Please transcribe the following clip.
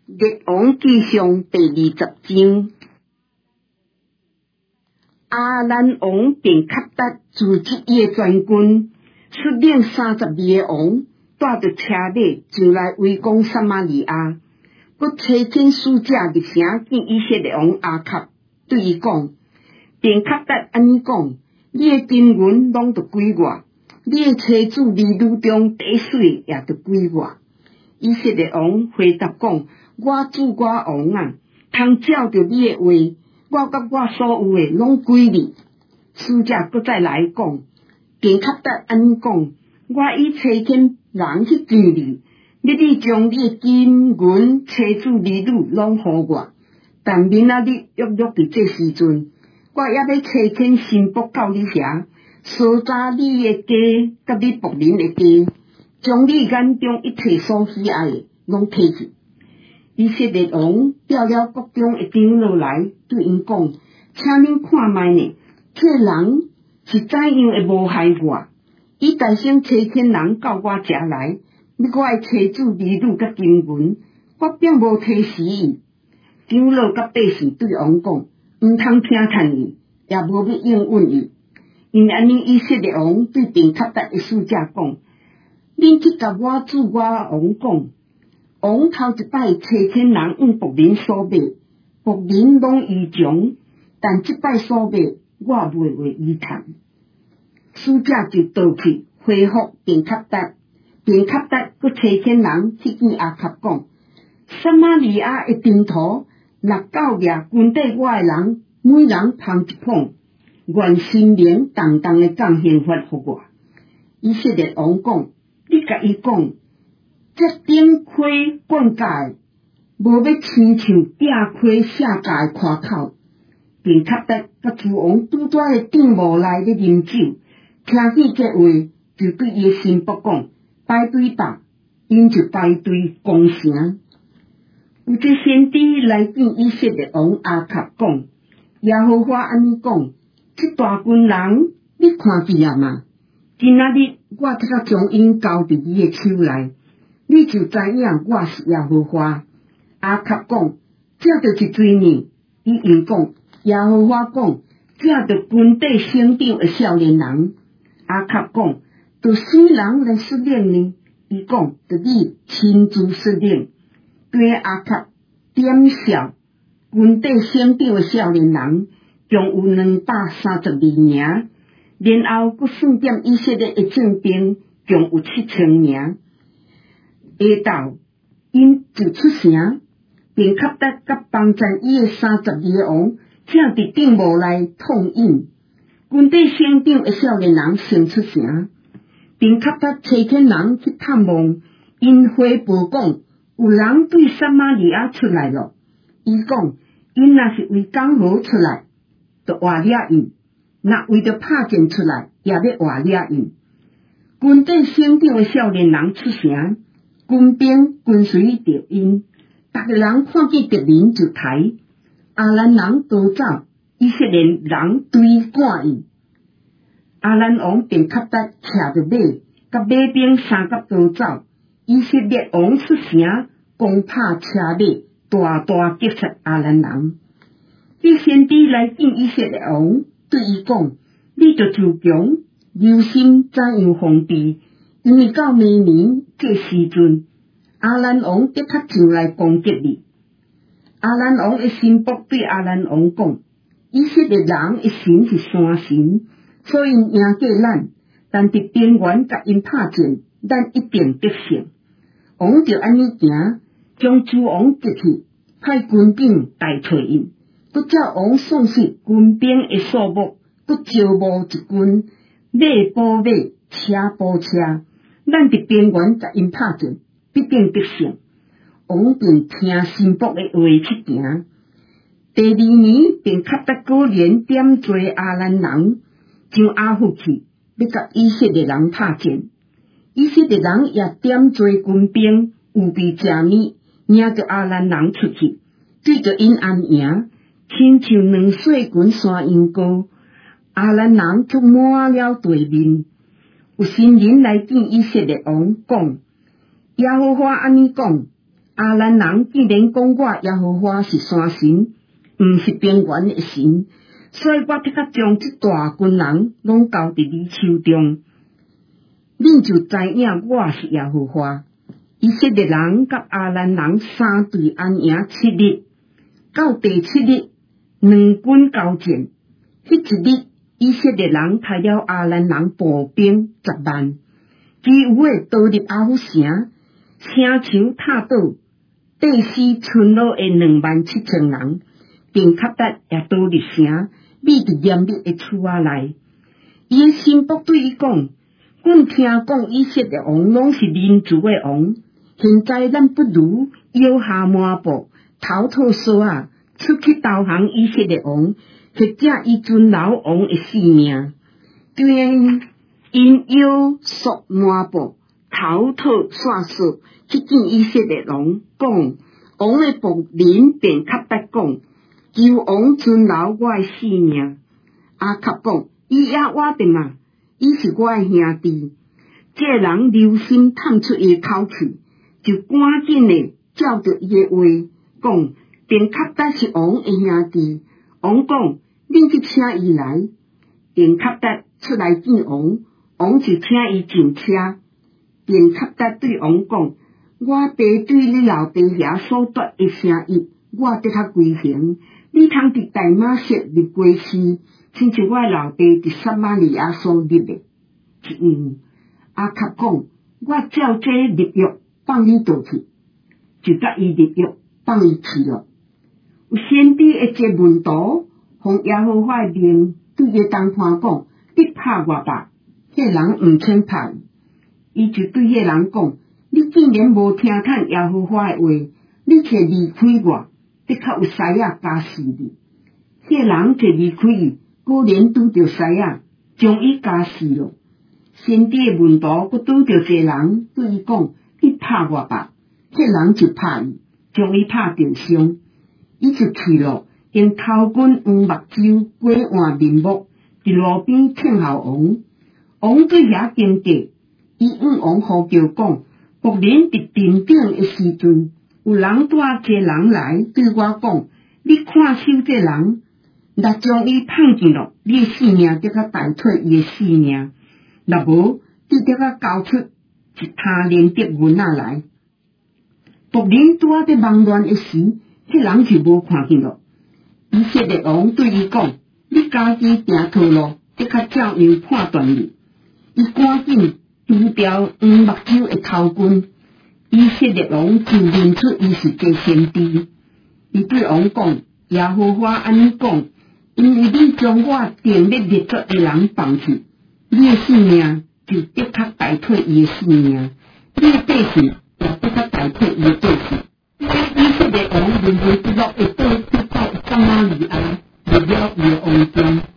列王纪上第20章，阿兰王便卡达组织伊的全军，率领32个王，带着车马就来围攻撒玛利亚。佮差遣使者入城见以色列王亚卡，对伊讲：便卡达安尼讲，你的金银拢着归我，你的妻子儿女中第一水也着归我。以色列王回答讲：我主我王啊，通照着你的话，我甲我所有的拢归你。使者搁再来讲，便卡达安尼讲，我已差遣人去见你，你将你的金银、妻子儿女拢予我。但明仔日约伫这时阵，我也要差遣神仆到你遐，搜查你的家甲你仆人的家，将你眼中一切所喜爱的拢摕去。以色列王调了国中的长老来，对因讲：请恁看卖呢，这人是怎样会无害我？伊大声差遣人到我遮来，你我的妻子儿女甲金银，我并无摕死伊。长老甲百姓对王讲：毋通听叹伊，也无要应允伊。因安尼，以色列王对便卡达的使者讲：恁去甲我主我王讲，王头一摆差遣人用仆人所买，仆人拢依从，但即摆所买，我袂为依谈。使者就倒去回复便卡达，便卡达佮差遣人去见亚卡讲：撒玛利亚的阵图，6-9个军队我的人，每人捧一捧，愿心灵动动的降刑罚予我。以色列王讲：你甲伊讲，这顶盔冠甲，无要亲像拆盔卸甲的夸口。便卡达甲诸王拄在个帐幕内咧啉酒，听见这话，就对伊的神仆讲：排队吧，因就排队攻城。有一个先知来见以色列王亚卡讲：耶和华安尼讲，这大群人你看见啊嘛？今仔日我即刻将因交伫你的手内，你就知影我是耶和华。亚卡讲：这就是罪孽。伊应讲：耶和华讲，这着军队省长的少年人。亚卡讲：着谁人来率领呢？伊讲：着你亲自率领。对亚卡点笑，军队省长的少年人共有232名，然后佮算点以色列的正兵，共有7000名。下昼，因就出城，便卡达甲帮赞伊的32个王，正伫帐幕内痛饮。军队省长的少年人先出城，便卡达差遣人去探望，因回报讲，有人对撒玛利亚出来了。伊讲，因若是为讲好出来，就活掠因；若为着拍战出来，也要活掠因。军队省长的少年人出城，军兵跟随着因，逐个人看见敌人就抬。阿兰人逃走，以色列人追赶伊。阿兰王便卡达骑着马，甲马兵三甲逃走。以色列王出城，攻拍车马，大击杀阿兰人。迄先知来见以色列王，对伊讲：你着自强，留心怎样防备，因为到明年这时阵，阿兰王的确上来攻击你。阿兰王的神仆对阿兰王讲：以色列人的神是山神，所以赢过咱，但伫边缘甲因拍战，咱一定得胜。王就安尼行，将诸王接去，派军兵带找因，佮叫王送失军兵的数目，佮招募一军，马补马，车补车，咱伫边缘甲因拍战，必定得胜。王便听神仆的话去行。第2年，便卡达果然点做阿兰人，上阿弗去，要甲以色列人拍战。以色列人也点做军兵，有备食物，领着阿兰人出去，对着因安营，亲像2岁群山羊羔。阿兰人足满了地面。有新人来见以色列王，讲：耶和华安尼讲， 阿兰人既然讲我耶和华是山神，毋是平原的神，所以我得甲将这大群人拢交伫你手中。恁就知影我是耶和华。以色列人甲阿兰人三队安营7日，到第7日，两军交战。迄一日，以色列人杀了阿兰人步兵10万，其余的逃入阿弗城，城墙塌倒，第四村落的27000人，便卡达也逃入城，匿伫严密的厝仔内。伊的心腹对伊讲：阮听讲以色列王拢是仁慈的王，现在咱不如摇下抹布，逃脱索啊，出去投降以色列王，或者伊尊老王的性命。对因摇索抹布，逃脱线索，去见以色列王，讲王的仆人便卡达讲，求王尊老我的性命。阿卡讲，伊也我的嘛，伊是我的兄弟。这人留心探出伊口气，就赶紧的照着伊的话讲，便卡达是王的兄弟。王讲，恁去请伊来。便卡达出来见王，王就请伊进车。便卡达对王讲，我爸对你老爸遐所夺的城邑，我得较归还。你通伫大马色入过去，亲像我老爸伫撒玛利亚所入的一样。阿卡讲，我照这立约放你倒去，就甲伊立约放伊去了。有先知一节门徒，奉耶和华的命对伊同伴讲，你拍我吧。迄人毋肯拍伊，伊就对迄人讲，你竟然无听趁耶和华的话，你却离开我，的确有狮仔加死你。迄人就离开伊，果然拄着狮仔，将伊加死了。先知的门徒佮拄着一个人，对伊讲：你拍我吧。迄人就拍伊，将伊拍重伤。伊就去了，用头巾黄目睭裹换面目，伫路边听候王。王对遐经过，伊向王呼叫讲：仆人伫殿顶的时阵，有人带一个人来对我讲：你看守这人，若将伊放进了，你的性命得较代替伊的性命。若无，你得甲交出一他连得银仔来。仆人拄仔在忙乱的时，迄人就无看见了。以色列王对伊讲：你家己行错路，得较照样判断你。伊赶紧除掉黄目睭的头巾。以色列王就认出伊是个先知。伊对王讲：耶和华安尼讲，因为你将我定咧列作的人放弃。你的性命就得较代替伊的性命，你的百姓也得较代替伊的百姓。以色列王认为不落会倒去到撒玛利亚，入了伊的王宫。